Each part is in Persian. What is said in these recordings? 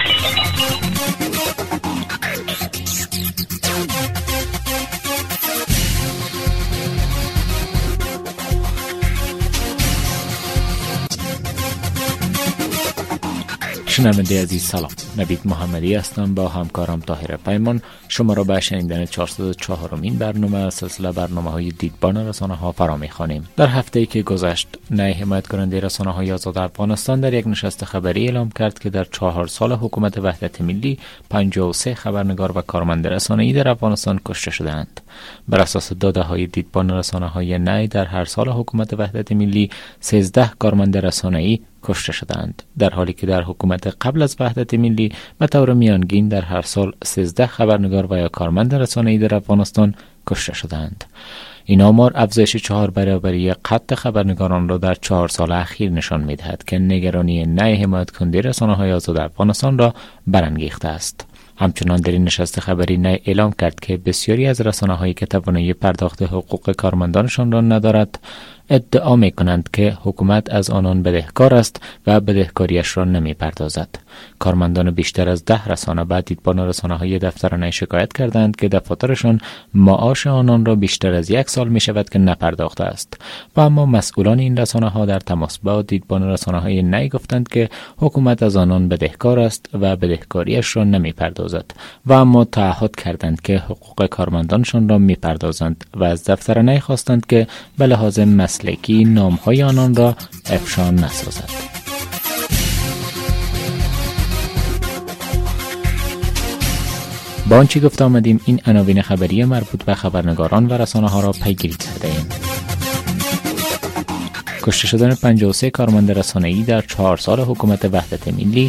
شنونده عزیز سلام، نوید محمدی هستم با همکارم طاهر پیمان شما را به شنیدن 404مین برنامه از سلسله برنامه‌های دیدبان رسانه‌ها فرا می‌خوانیم. در هفته‌ای که گذشت، نیای حمایت کننده رسانه‌های آزاد افغانستان در یک نشست خبری اعلام کرد که در 4 سال حکومت وحدت ملی 53 خبرنگار و کارمند رسانه‌ای در افغانستان کشته شدند. بر اساس داده‌های دیدبان رسانه‌های نیای در هر سال حکومت وحدت ملی 13 کارمند رسانه‌ای کشته شدند، در حالی که در حکومت قبل از وحدت ملی به طور میانگین در هر سال 13 خبرنگار و یا کارمند رسانه‌ای در افغانستان کشته شدند. این آمار افزایش 4 برابری قتل خبرنگاران را در 4 سال اخیر نشان می‌دهد که نگرانی نیای حمایت کننده رسانه‌های آزاد افغانستان را برانگیخته است. همچنان در این نشست خبری نیای اعلام کرد که بسیاری از رسانه‌هایی که توانایی پرداخت حقوق کارمندانشان را ندارد، ادعا می کنند که حکومت از آنان بدهکار است و بدهکاریش را نمی پردازد. کارمندان بیشتر از 10 رسانه به دیدبان رسانه‌های دفتر نیای شکایت کردند که دفاترشان معاش آنان را بیشتر از 1 سال می شود که نپرداخته است. و اما مسئولان این رسانه‌ها در تماس با دیدبان رسانه‌های نیای گفتند که حکومت از آنان بدهکار است و بدهکاریش را نمی پردازد و اما تعهد کردند که حقوق کارمندانشان را می پردازند و از دفتر نیای خواستند که به لحاظ مسلکی نام‌های آنان را افشا نسازد. با آنچه گفته آمدیم، این عناوین خبری مربوط به خبرنگاران و رسانه‌ها را پیگیری کرده‌ایم. کشته شدن 53 کارمند رسانه‌ای در 4 سال حکومت وحدت ملی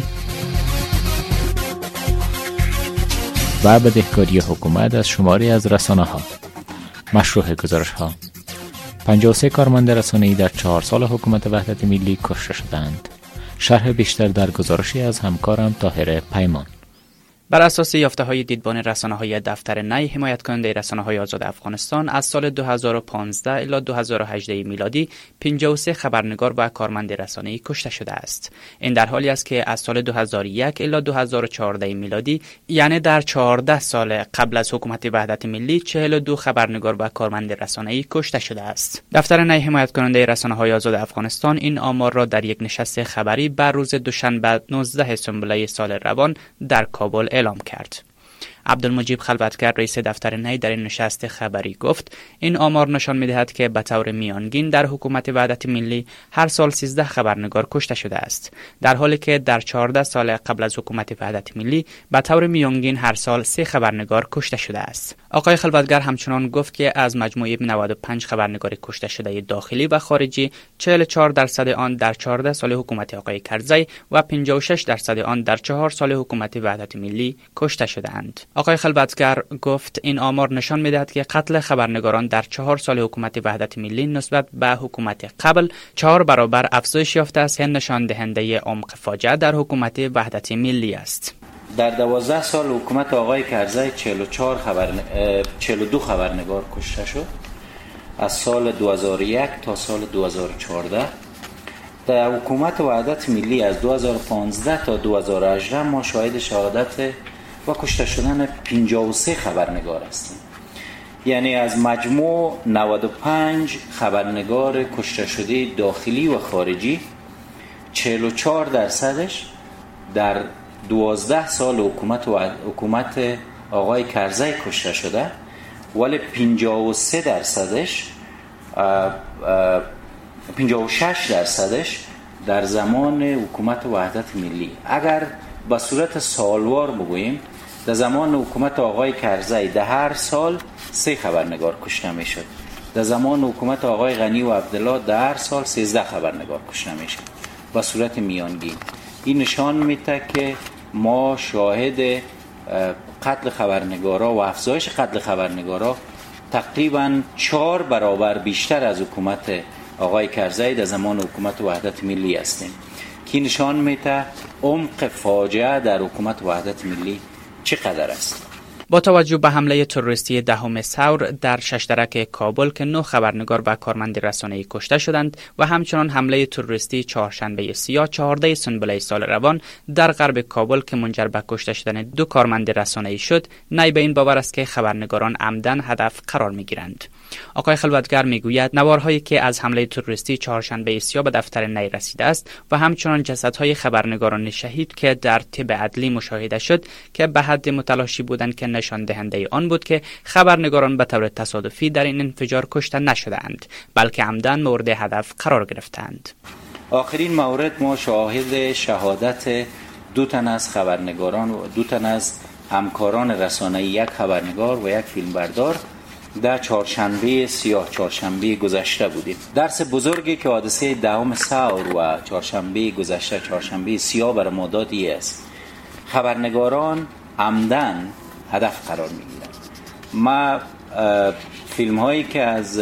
و بدهکاری حکومت از شماری از رسانه‌ها. مشروع گزارش‌ها: 53 کارمند رسانه‌ای در 4 سال حکومت وحدت ملی کشته شدند. شرح بیشتر در گزارشی از همکارم طاهر پیمان. بر اساس یافته‌های دیدبان رسانه‌های دفتر نیای حمایت کننده رسانه‌های آزاد افغانستان، از سال 2015 الی 2018 میلادی 53 خبرنگار و کارمند رسانه‌ای کشته شده است. این در حالی است که از سال 2001 الی 2014 میلادی، یعنی در 14 سال قبل از حکومت وحدت ملی، 42 خبرنگار و کارمند رسانه‌ای کشته شده است. دفتر نیای حمایت کننده رسانه‌های آزاد افغانستان این آمار را در یک نشست خبری بر روز دوشنبه 19 سامبولای سال روان در کابل اعلام کرد. عبدالمجید خلوتگر، رئیس دفتر نیای، در این نشست خبری گفت این آمار نشان می‌دهد که به طور میانگین در حکومت وحدت ملی هر سال 13 خبرنگار کشته شده است، در حالی که در 14 سال قبل از حکومت وحدت ملی به طور میانگین هر سال 3 خبرنگار کشته شده است. آقای خلوتگر همچنان گفت که از مجموعه 95 خبرنگار کشته شده داخلی و خارجی، 44% آن در 14 سال حکومت آقای کرزی و 56% آن در 4 سال حکومت وحدت ملی کشته شده‌اند. آقای خلوتگر گفت این آمار نشان می‌دهد که قتل خبرنگاران در 4 سال حکومت وحدت ملی نسبت به حکومت قبل 4 برابر افزایش یافته است، که نشان دهنده عمق فاجعه در حکومت وحدت ملی است. در 12 سال حکومت آقای کرزی 42 خبرنگار کشته شد. از سال 2001 تا سال 2014. در حکومت وحدت ملی از 2015 تا 2018 ما شاهد شهادت و کشته شدن 53 خبرنگار هستیم. یعنی از مجموع 95 خبرنگار کشته شده داخلی و خارجی، 44% در 12 سال حکومت آقای کرزی کشته شده، ولی 56% در زمان حکومت وحدت ملی. اگر به صورت سالوار بگوییم، در زمان حکومت آقای کرزی در هر سال 3 خبرنگار کشته می شد. در زمان حکومت آقای غنی و عبدالله در هر سال 13 خبرنگار کشته می شد به صورت میانگین. این نشان میده که ما شاهد قتل خبرنگارا و افزایش قتل خبرنگارا تقریبا 4 برابر بیشتر از حکومت آقای کرزی در زمان حکومت وحدت ملی هستیم، که نشان میده عمق فاجعه در حکومت وحدت ملی چقدر است. با توجه به حمله تروریستی 10 ثور در ششترک کابل که 9 خبرنگار و کارمند رسانه‌ای کشته شدند و همچنان حمله تروریستی چهارشنبه سیاه 14 سنبله سال روان در غرب کابل که منجر به کشته شدن 2 کارمند رسانه‌ای شد، نای به این باور است که خبرنگاران عمدن هدف قرار می‌گیرند. آقای خلوتگر میگوید نوارهایی که از حمله تروریستی چهارشنبه سیاه به دفتر نی رسیده است و همچنان جسدهای خبرنگاران شهید که در طب عدلی مشاهده شد که به حد متلاشی بودند که نشان دهنده آن بود که خبرنگاران به طور تصادفی در این انفجار کشته نشدند، بلکه عمدن مورد هدف قرار گرفتند. آخرین مورد ما شاهد شهادت 2 تن از خبرنگاران و 2 تن از همکاران رسانه‌ای، 1 خبرنگار و 1 فیلمبردار در چهارشنبه سیاه، چهارشنبه گذشته بودیم. درس بزرگی که حادثه 10 ثور و چهارشنبه گذشته، چهارشنبه سیاه بر ما دادی است. خبرنگاران عمدن هدف قرار میگیرند. ما فیلم هایی که از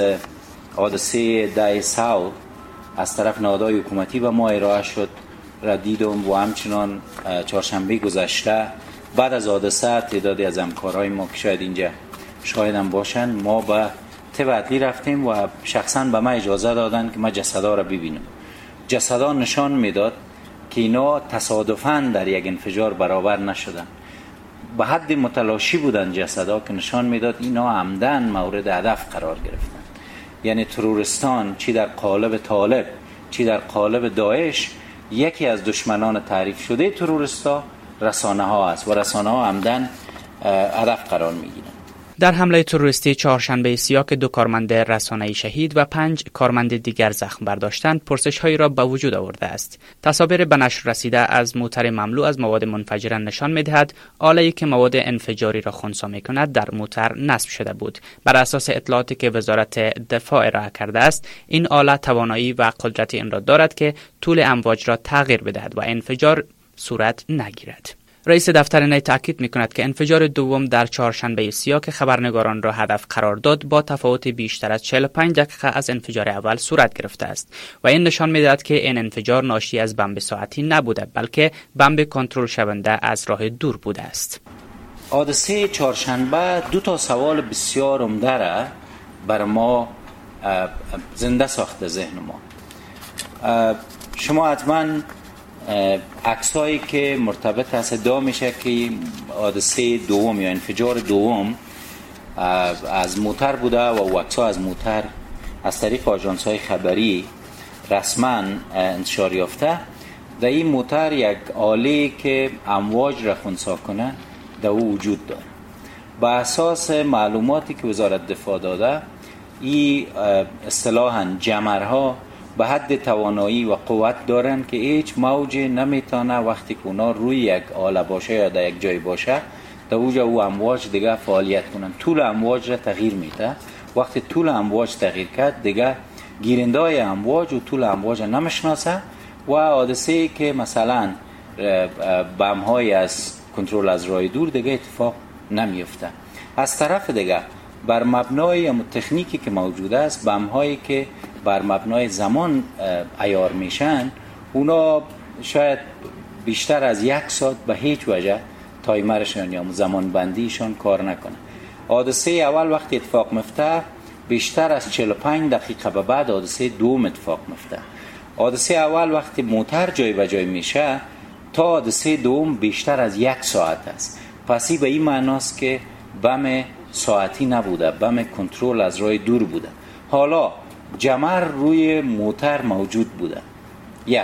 حادثه 10 ثور از طرف نهادهای حکومتی به ما ارائه شد را دیدم و همچنان چهارشنبه گذشته بعد از حادثه تعدادی از همکارای ما که شاید اینجا شاهدم باشن، ما به طب عدلی رفتیم و شخصا به من اجازه دادن که من جسدا را ببینم. جسدا نشان میداد که اینا تصادفاً در یک انفجار برابر نشدن، به حد متلاشی بودن جسدا که نشان میداد اینا عمدن مورد هدف قرار گرفتن. یعنی ترورستان چی در قالب طالب چی در قالب داعش یکی از دشمنان تعریف شده ترورستا رسانه ها است و رسانه ها عمدن هدف قرار میگیرن. در حمله تروریستی چهارشنبه سیاه که 2 کارمند رسانه‌ای شهید و 5 کارمند دیگر زخم برداشتند، پرسش‌هایی را به وجود آورده است. تصاویر به نشر رسیده از موتر مملو از مواد منفجره نشان می‌دهد آله‌ای که مواد انفجاری را خنثی می‌کند در موتر نصب شده بود. بر اساس اطلاعاتی که وزارت دفاع ارائه کرده است، این آله توانایی و قدرت این را دارد که طول امواج را تغییر بدهد و انفجار صورت نگیرد. رئیس دفتر نی تاکید می‌کند که انفجار دوم در چهارشنبه سیاه که خبرنگاران را هدف قرار داد با تفاوت بیشتر از 45 دقیقه از انفجار اول صورت گرفته است و این نشان می‌دهد که این انفجار ناشی از بمب ساعتی نبوده، بلکه بمب کنترل شونده از راه دور بوده است. حادثه چهارشنبه 2 سوال بسیار عمده را بر ما زنده ساخته ذهن ما. شما حتما عکسایی که مرتبط است ادعا میشه که حادثه دوم یا انفجار دوم از موتر بوده و عکس‌ها از موتر از طریق آژانس‌های خبری رسما انتشار یافته. در این موتر یک آله که امواج را خنثی کنه در او وجود داره. با اساس معلوماتی که وزارت دفاع داده، این اصطلاحاً جمرها به حد توانایی و قوت دارن که هیچ موج نمیتونه وقتی که اونا روی یک آله باشه یا در یک جای باشه در اوجا او امواج دیگه فعالیت کنن. طول امواج را تغییر میده. وقتی طول امواج تغییر کرد دیگه گیرنده‌های امواج و طول امواج نمیشناسه و حادثه‌ای که مثلا بم‌های از کنترل از راه دور دیگه اتفاق نمیفته. از طرف دیگه بر مبنای تکنیکی که موجود است، بم‌هایی که بر مبنای زمان عیار میشن، اونا شاید بیشتر از 1 ساعت به هیچ وجه تایمرشان یا زمان بندیشان کار نکنه. حادثه اول وقتی اتفاق میفته بیشتر از 45 دقیقه به بعد حادثه دوم اتفاق میفته. حادثه اول وقتی موتر جای به جای میشه تا حادثه دوم بیشتر از 1 ساعت است. پس به این معناست که بم ساعتی نبوده، بم کنترل از راه دور بوده. حالا جمر روی موتر موجود بوده. 1.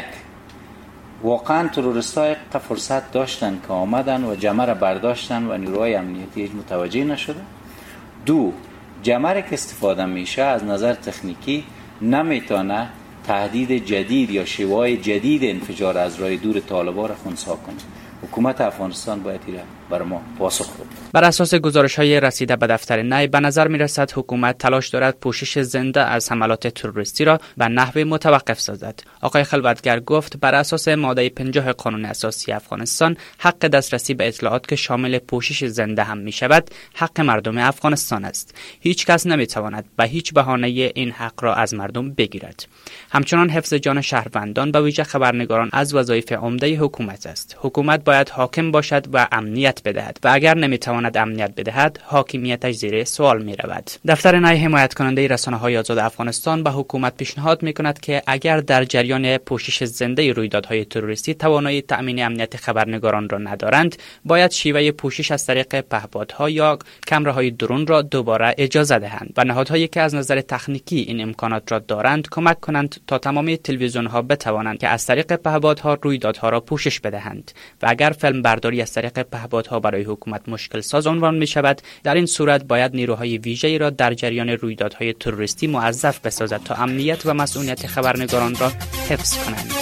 واقعا ترورستای فرصت داشتن که آمدن و جمر را برداشتن و نیروهای امنیتی هیچ متوجه نشده. 2. جمر که استفاده میشه از نظر تکنیکی نمیتونه تهدید جدید یا شیوه جدید انفجار از راه دور طالبان را خنثی کنه. حکومت افغانستان باید ایره بر ما پاسخ بده. بر اساس گزارش‌های رسیده به دفتر نی به نظر می‌رسد حکومت تلاش دارد پوشش زنده از حملات تروریستی را به نحو متوقف سازد. آقای خلوتگر گفت بر اساس ماده 50 قانون اساسی افغانستان حق دسترسی به اطلاعات که شامل پوشش زنده هم می‌شود حق مردم افغانستان است. هیچ کس نمی‌تواند به هیچ بهانه‌ای این حق را از مردم بگیرد. همچنان حفظ جان شهروندان به ویژه خبرنگاران از وظایف عمده حکومت است. حکومت باید حاکم باشد و امنیت بدهد و اگر نمیتواند امنیت بدهد حاکمیتش زیر سوال میرود. دفتر نای حمایت کننده رسانه‌های آزاد افغانستان به حکومت پیشنهاد میکند که اگر در جریان پوشش زنده رویدادهای تروریستی توانایی تأمین امنیت خبرنگاران را ندارند، باید شیوه پوشش از طریق پهپادها یا کامراهای درون را دوباره اجازه دهند و نهادهایی که از نظر تکنیکی این امکانات را دارند کمک کنند تا تمامی تلویزیون‌ها بتوانند که از طریق پهپادها رویدادها را پوشش بدهند و اگر فیلم برداری از طریق پهپادها برای حکومت مشکل ساز عنوان می شود، در این صورت باید نیروهای ویژه‌ای را در جریان رویدادهای تروریستی موظف بسازد تا امنیت و مسئولیت خبرنگاران را حفظ کنند.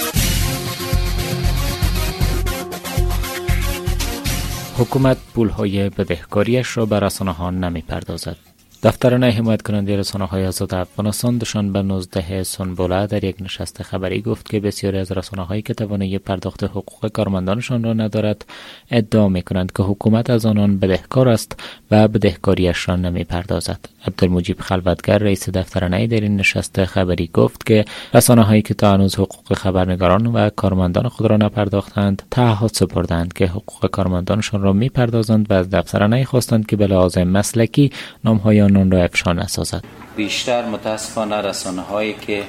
حکومت پول‌های بدهکاریش را به رسانه‌ها نمی‌پردازد. دفتر نای حمایت کننده رسانه‌های آزاد افغانستان دوشنبه 19 سنبوله در یک نشست خبری گفت که بسیاری از رسانه‌هایی که توانایی پرداخت حقوق کارمندانشان را ندارد ادعا می‌کنند که حکومت از آنان بدهکار است و بدهکاریش را نمی‌پردازد. عبدالمجید خلوتگر رئیس دفتر نای در این نشست خبری گفت که رسانه‌هایی که تا هنوز حقوق خبرنگاران و کارمندان خود را نپرداختند تعهد سپردند که حقوق کارمندانشان را می‌پردازند و از دفتر نای خواستند که به لحاظ مسلکی نام‌های آنان را افشا نسازد. بیشتر متاسفانه رسانه‌هایی که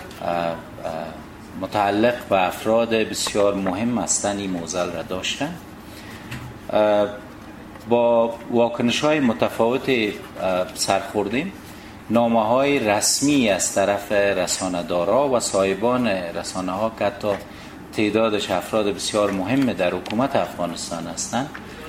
متعلق به افراد بسیار مهم هستند این موزل را داشتند، با واکنش‌های متفاوت سرخوردیم. نامه‌های رسمی از طرف رسانه‌دارا و صاحبان رسانه‌ها که حتی تعدادش افراد بسیار مهم در حکومت افغانستان هستند،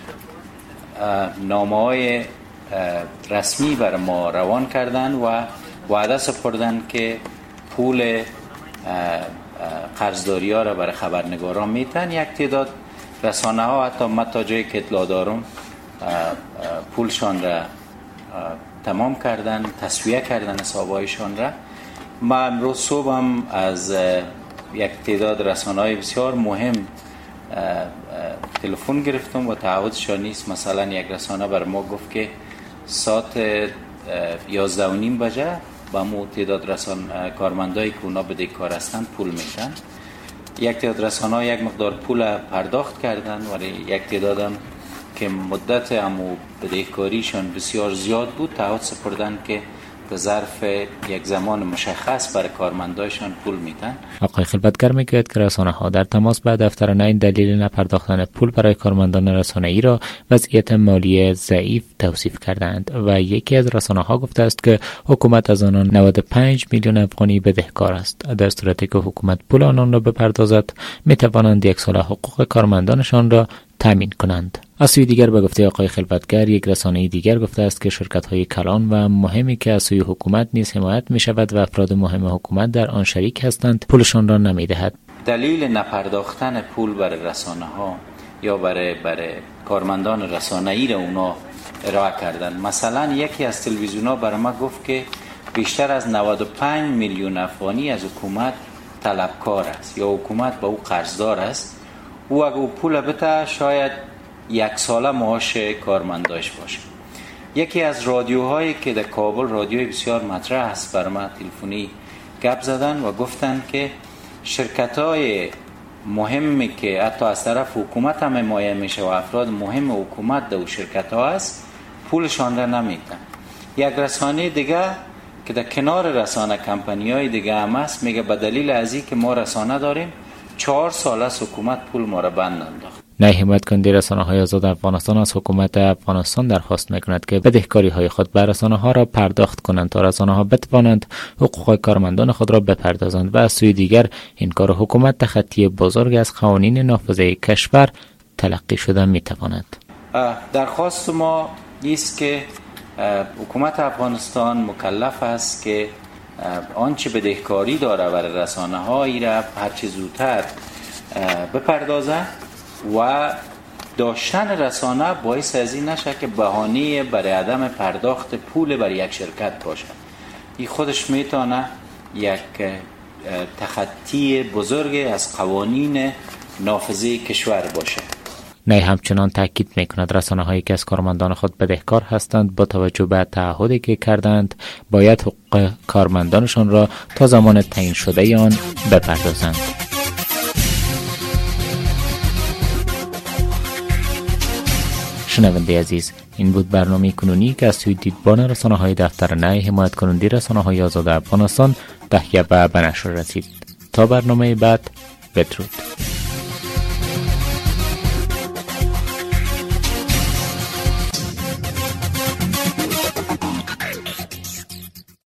نامه‌های رسمی بر ما روان کردن و وعده سپردن که پول قرضداری ها را برای خبرنگاران میتن. یک تعداد رسانه ها حتی من تا جایی که اطلاع دارم پولشان را تمام کردن، تسویه کردن حسابایشان را. من امروز صبح هم از یک تعداد رسانه های بسیار مهم تلفن گرفتم و تعهدشان نیست. مثلا یک رسانه بر ما گفت که ساعت 11:30 بجه با مو تعداد کارمندایی که اونا بدهکار هستند پول میدن. یک تعداد رسانه‌ها یک مقدار پول پرداخت کردن ولی یک تعدادم که مدت امو بدهکاریشان بسیار زیاد بود تعهد سپردن که به ظرف یک زمان مشخص برای کارمندایشان پول میدن. آقای خلوتگر میگوید که رسانه‌ها در تماس با دفتر نای دلیل نپرداختن پول برای کارمندان رسانه‌ای را وضعیت مالی ضعیف توصیف کردند و یکی از رسانه‌ها گفته است که حکومت از آنان 95 میلیون افغانی بدهکار است. در صورتی که حکومت پول آنان را بپردازد میتوانند یک سال حقوق کارمندانشان را تامین کنند. از سوی دیگر به گفته آقای خلوتگر یک رسانه دیگر گفته است که شرکت‌های کلان و مهمی که از سوی حکومت نیز حمایت می‌شود و افراد مهم حکومت در آن شریک هستند پولشان را نمی‌دهد. دلیل نپرداختن پول برای رسانه‌ها یا برای کارمندان رسانه‌ای را اونا ارائه کردن. مثلا یکی از تلویزیون‌ها برای ما گفت که بیشتر از 95 میلیون افغانی از حکومت طلبکار است یا حکومت به او قرضدار است. او اگه پول بده شاید یک ساله معاش کارمنداش باشه. یکی از رادیوهایی که در کابل رادیوی بسیار مطرح است برای من تلفنی گپ زدن و گفتن که شرکت‌های مهمی که حتی از طرف حکومت هم حمایت میشه و افراد مهم حکومت در شرکت‌ها است پولشان را نمیدن. یک رسانه دیگه که در کنار رسانه کمپانی‌های دیگه هم است میگه به دلیل از اینکه ما رسانه داریم 4 سال از حکومت پول ما را بند انداخت. نای حمایت کننده رسانه‌های آزاد افغانستان از حکومت افغانستان درخواست می‌کند که بدهکاری‌های خود به رسانه‌ها را پرداخت کنند تا رسانه‌ها بتوانند حقوق کارمندان خود را بپردازند و از سوی دیگر این کار حکومت تخطی بزرگ از قوانین نافذه کشور تلقی شده می‌تواند. درخواست ما است که حکومت افغانستان مکلف است که آنچه بدهکاری داره برای رسانه‌ها ای را هرچه زودتر بپردازه و داشتن رسانه باعث از این نشه که بهانه برای عدم پرداخت پول برای یک شرکت باشه. این خودش میتونه یک تخطی بزرگ از قوانین نافذه کشور باشه. نی همچنان تاکید میکند رسانه‌هایی که از کارمندان خود بدهکار هستند با توجه به تعهدی که کردند باید حقوق کارمندانشان را تا زمان تعیین شده آن بپردازند. شنونده عزیز، این بود برنامه کنونی که از سوی دیدبان رسانه‌های دفتر نی حمایت کننده رسانه‌های آزاد افغانستان تهیه و به نشر رسید. تا برنامه بعد، بدرود.